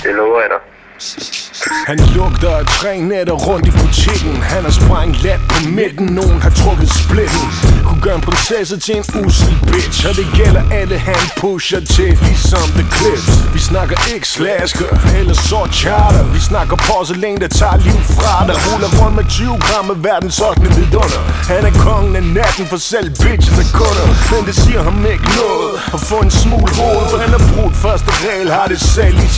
Det lover jeg dig. Han lugter af 3 nætter rundt i butikken. Han har sprængt lat på midten, nogen har trukket splitten. Kunne gøre en prinsesse til en usel bitch, og det gælder alle, han pusher til, ligesom The Clips. Vi snakker ikke slasker eller sort charter. Vi snakker porcelæn, der tager liv fra dig. Ruller rundt med 20 gram af verdens 8. vidunder. Han er kongen af natten for selv bitches og kunder. Men det siger ham ikke noget at få en smule hoved, for han har brugt første regel, har det selv i